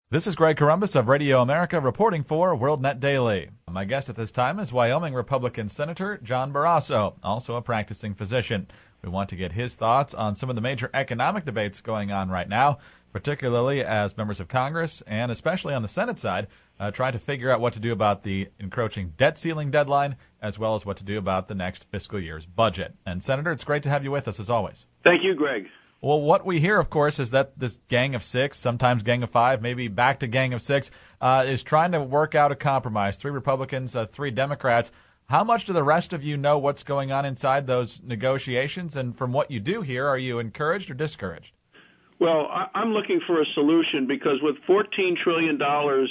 This is Greg Corombos of Radio America reporting for WorldNet Daily. My guest at this time is Wyoming Republican Senator John Barrasso, also a practicing physician. We want to get his thoughts on some of the major economic debates going on right now, particularly as members of Congress and especially on the Senate side try to figure out what to do about the encroaching debt ceiling deadline, as well as what to do about the next fiscal year's budget. And Senator, it's great to have you with us as always. Thank you, Greg. Well, what we hear, of course, is that this gang of six, sometimes gang of five, maybe back to gang of six, is trying to work out a compromise. 3 Republicans, 3 Democrats. How much do the rest of you know what's going on inside those negotiations? And from what you do hear, are you encouraged or discouraged? Well, I'm looking for a solution because with $14 trillion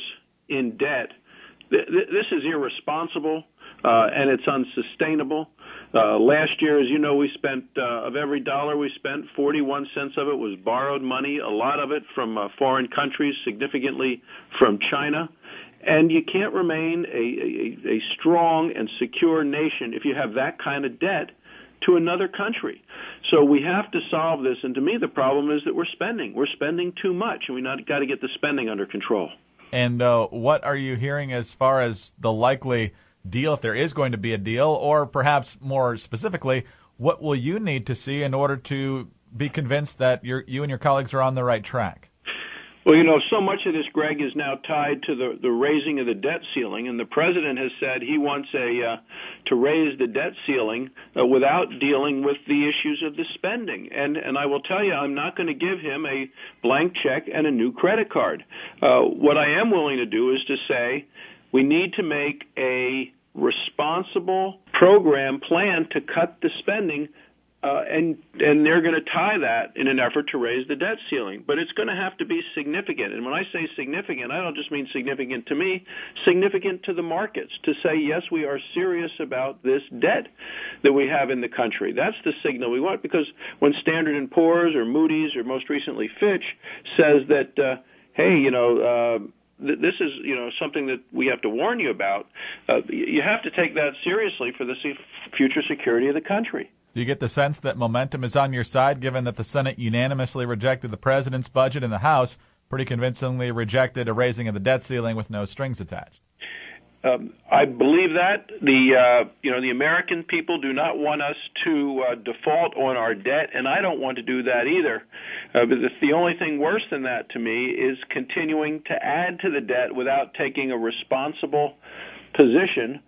in debt, this is irresponsible and it's unsustainable. Last year, as you know, we spent, of every dollar we spent, 41 cents of it was borrowed money, a lot of it from foreign countries, significantly from China. And you can't remain a strong and secure nation if you have that kind of debt to another country. So we have to solve this. And to me, the problem is that we're spending. We're spending too much, and we got to get the spending under control. And what are you hearing as far as the likely deal, if there is going to be a deal, or perhaps more specifically, what will you need to see in order to be convinced that you and your colleagues are on the right track? Well, you know, so much of this, Greg, is now tied to the raising of the debt ceiling, and the president has said he wants to raise the debt ceiling without dealing with the issues of the spending. And I will tell you, I'm not going to give him a blank check and a new credit card. What I am willing to do is to say we need to make a responsible program plan to cut the spending, and they're going to tie that in an effort to raise the debt ceiling. But it's going to have to be significant. And when I say significant, I don't just mean significant to me, significant to the markets, to say, yes, we are serious about this debt that we have in the country. That's the signal we want, because when Standard & Poor's or Moody's or most recently Fitch says that, hey, you know, this is, you know, something that we have to warn you about. You have to take that seriously for the future security of the country. Do you get the sense that momentum is on your side, given that the Senate unanimously rejected the president's budget and the House pretty convincingly rejected a raising of the debt ceiling with no strings attached? I believe that the American people do not want us to default on our debt, and I don't want to do that either. But the only thing worse than that to me is continuing to add to the debt without taking a responsible position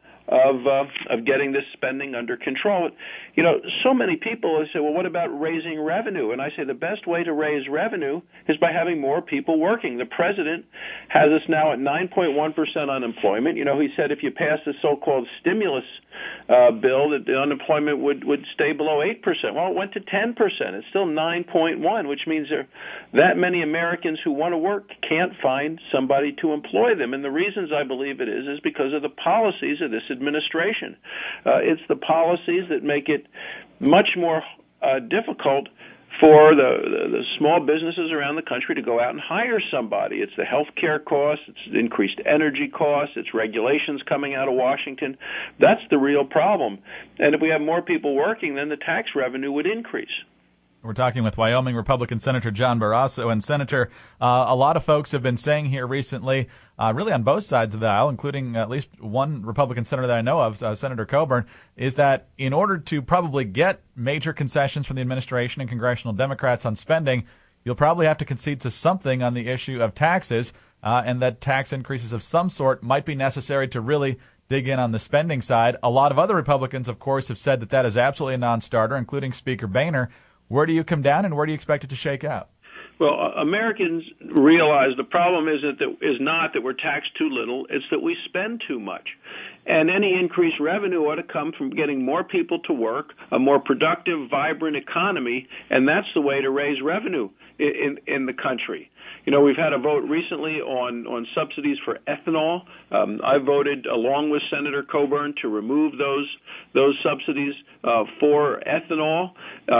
of getting this spending under control. You know, so many people say, well, what about raising revenue? And I say the best way to raise revenue is by having more people working. The president has us now at 9.1% unemployment. You know, he said if you pass the so-called stimulus bill, that the unemployment would stay below 8%. Well, it went to 10%. It's still 9.1, which means there are that many Americans who want to work can't find somebody to employ them. And the reasons I believe it is because of the policies of this administration. It's the policies that make it much more difficult for the small businesses around the country to go out and hire somebody. It's the health care costs, it's increased energy costs, it's regulations coming out of Washington. That's the real problem. And if we have more people working, then the tax revenue would increase. We're talking with Wyoming Republican Senator John Barrasso. And Senator, a lot of folks have been saying here recently, really on both sides of the aisle, including at least one Republican senator that I know of, Senator Coburn, is that in order to probably get major concessions from the administration and congressional Democrats on spending, you'll probably have to concede to something on the issue of taxes, and that tax increases of some sort might be necessary to really dig in on the spending side. A lot of other Republicans, of course, have said that that is absolutely a non-starter, including Speaker Boehner. Where do you come down, and where do you expect it to shake out? Well, Americans realize the problem is not that we're taxed too little, it's that we spend too much. And any increased revenue ought to come from getting more people to work, a more productive, vibrant economy, and that's the way to raise revenue in the country. You know, we've had a vote recently on subsidies for ethanol. I voted, along with Senator Coburn, to remove those subsidies for ethanol.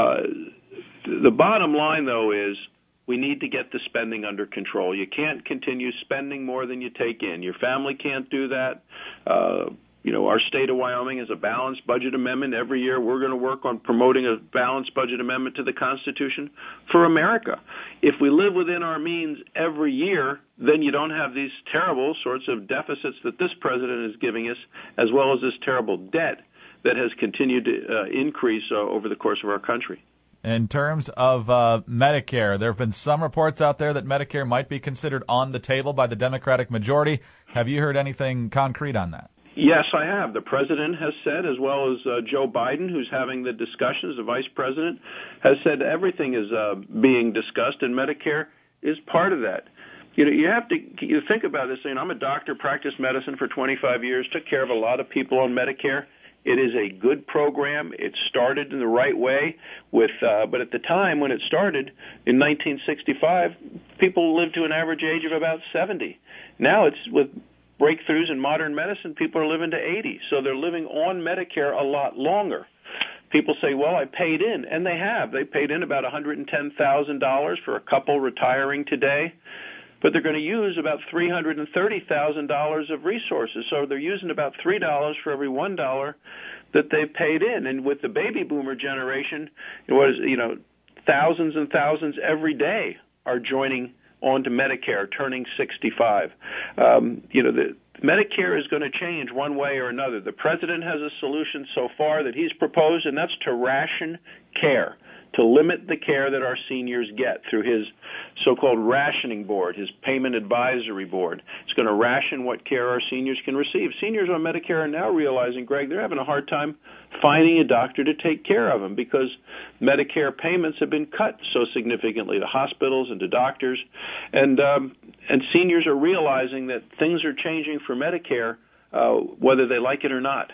The bottom line, though, is we need to get the spending under control. You can't continue spending more than you take in. Your family can't do that. You know, our state of Wyoming has a balanced budget amendment. Every year we're going to work on promoting a balanced budget amendment to the Constitution for America. If we live within our means every year, then you don't have these terrible sorts of deficits that this president is giving us, as well as this terrible debt that has continued to increase over the course of our country. In terms of Medicare, there have been some reports out there that Medicare might be considered on the table by the Democratic majority. Have you heard anything concrete on that? Yes, I have. The president has said, as well as Joe Biden, who's having the discussions, the vice president, has said everything is being discussed, and Medicare is part of that. You have to think about this. I'm a doctor, practiced medicine for 25 years, took care of a lot of people on Medicare. It is a good program. It started in the right way, but at the time when it started in 1965, people lived to an average age of about 70. Now it's with breakthroughs in modern medicine, people are living to 80, so they're living on Medicare a lot longer. People say, well, I paid in, and they have. They paid in about $110,000 for a couple retiring today, but they're going to use about $330,000 of resources. So they're using about $3 for every $1 that they've paid in. And with the baby boomer generation, thousands and thousands every day are joining on to Medicare, turning 65. The Medicare is going to change one way or another. The president has a solution so far that he's proposed, and that's to ration care, to limit the care that our seniors get through his so-called rationing board, his payment advisory board. It's going to ration what care our seniors can receive. Seniors on Medicare are now realizing, Greg, they're having a hard time finding a doctor to take care of them because Medicare payments have been cut so significantly to hospitals and to doctors. And seniors are realizing that things are changing for Medicare, whether they like it or not.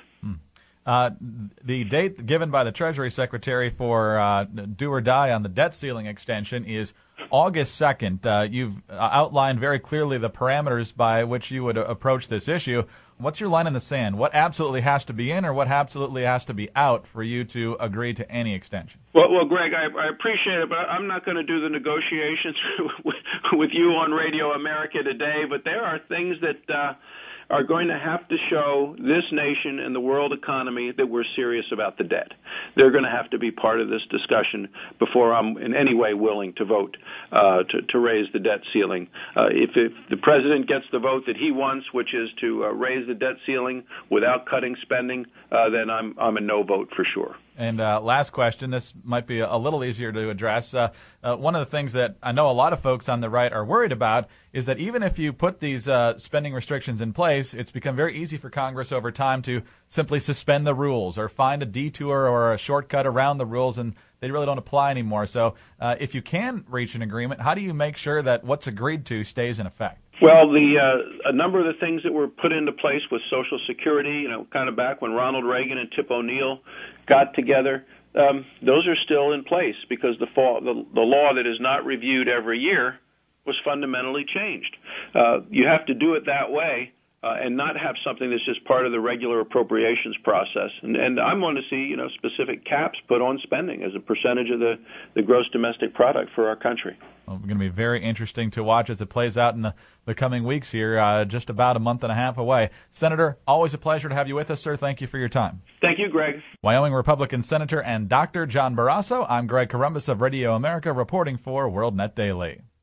The date given by the Treasury Secretary for do or die on the debt ceiling extension is August 2nd. You've outlined very clearly the parameters by which you would approach this issue. What's your line in the sand? What absolutely has to be in or what absolutely has to be out for you to agree to any extension? Well, Greg, I appreciate it, but I'm not going to do the negotiations with you on Radio America today, but there are things that are going to have to show this nation and the world economy that we're serious about the debt. They're going to have to be part of this discussion before I'm in any way willing to vote to raise the debt ceiling. If the president gets the vote that he wants, which is to raise the debt ceiling without cutting spending, then I'm a no vote for sure. And last question, this might be a little easier to address. One of the things that I know a lot of folks on the right are worried about is that even if you put these spending restrictions in place, it's become very easy for Congress over time to simply suspend the rules or find a detour or a shortcut around the rules, and they really don't apply anymore. So if you can reach an agreement, how do you make sure that what's agreed to stays in effect? Well, a number of the things that were put into place with Social Security, kind of back when Ronald Reagan and Tip O'Neill got together, those are still in place because the law that is not reviewed every year was fundamentally changed. You have to do it that way and not have something that's just part of the regular appropriations process. And I'm going to see, specific caps put on spending as a percentage of the gross domestic product for our country. Well, it's going to be very interesting to watch as it plays out in the coming weeks here, just about a month and a half away. Senator, always a pleasure to have you with us, sir. Thank you for your time. Thank you, Greg. Wyoming Republican Senator and Dr. John Barrasso. I'm Greg Corombos of Radio America reporting for WorldNet Daily.